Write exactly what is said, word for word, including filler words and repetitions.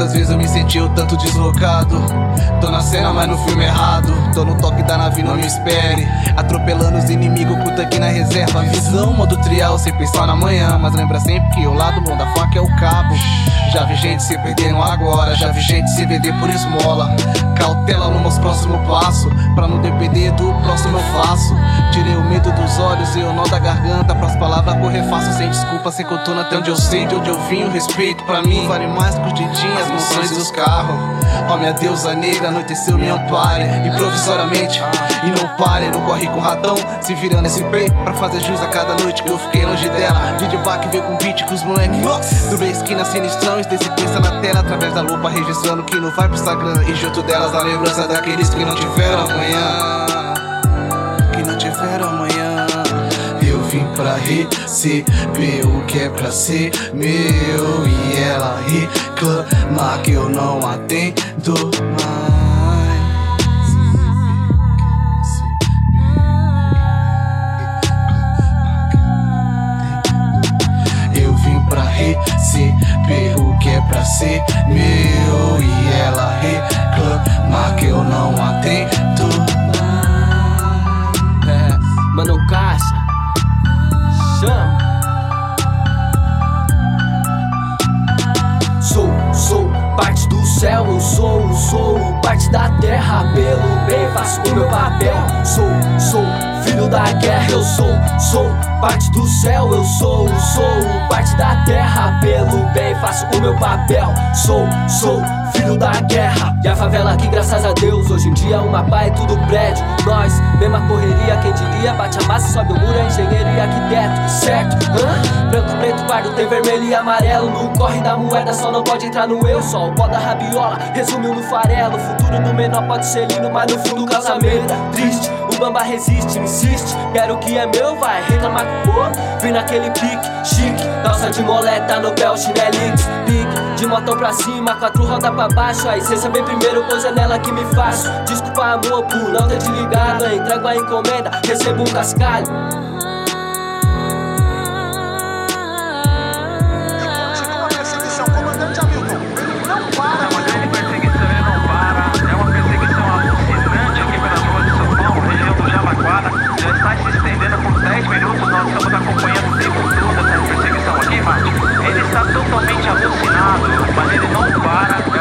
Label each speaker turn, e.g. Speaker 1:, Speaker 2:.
Speaker 1: Quantas vezes eu me senti o tanto deslocado. Tô na cena, mas no filme errado. Tô no toque da nave, não me espere. Atropelando os inimigos com o tanque na reserva. Visão, modo trial, sem pensar na manhã. Mas lembra sempre que o lado bom da faca é o cabo. Já vi gente se perdendo agora. Já vi gente se vender por esmola. Cautela no meus próximo passo. Pra não depender do próximo eu faço. Tirei o medo dos olhos e o nó da garganta. Pras palavras correr fácil, sem desculpa, sem contorno. Até onde eu sei, de onde eu vim, o respeito pra mim vale mais que os dintinhos, as mansões e os carros. Ó minha deusa negra, anoiteceu, me ampare improvisoriamente, e não pare, não corre com o ratão. Se virando esse peito pra fazer jus a cada noite que eu fiquei longe dela. Vídeo back veio com beat com os moleque do meio esquina sinistrão. Sequência na tela, através da lupa registrando que não vai pro Instagram. E junto delas a lembrança daqueles que não tiveram amanhã. Que não tiveram amanhã. Eu vim pra receber o que é pra ser meu. E ela reclama que eu não atendo mais. Eu vim pra receber o que é pra ser meu. E ela reclama que eu não atendo mais.
Speaker 2: É, Mano Caixa, chama. Sou, sou parte do céu, eu sou, sou parte da terra. Pelo bem faço o meu papel. Sou, sou filho da guerra, eu sou, sou parte do céu, eu sou, sou parte da terra. Pelo bem faço o meu papel. Sou, sou filho da guerra. E a favela aqui, graças a Deus, hoje em dia uma pá é tudo prédio. Nós, mesma correria, quem diria? Bate a massa, sobe o muro, é engenheiro e arquiteto, certo? Hã? Branco, preto, pardo, tem vermelho e amarelo. No corre da moeda só não pode entrar no eu. Só o pó da rabiola, resumiu no farelo. O futuro do menor pode ser lindo, mas no fundo causa medo. Triste, o bamba resiste, insiste. Quero o que é meu, vai reclamar com pô. Vim naquele pique, chique. Calça de moleta no pé, o chinelix. Pique, de motão pra cima, quatro rodas pra baixo. A essência vem primeiro, pois é nela que me faço. Desculpa amor por não ter te ligado. Entrego a encomenda, recebo um cascalho.
Speaker 3: Ele está totalmente alucinado, mas ele não para.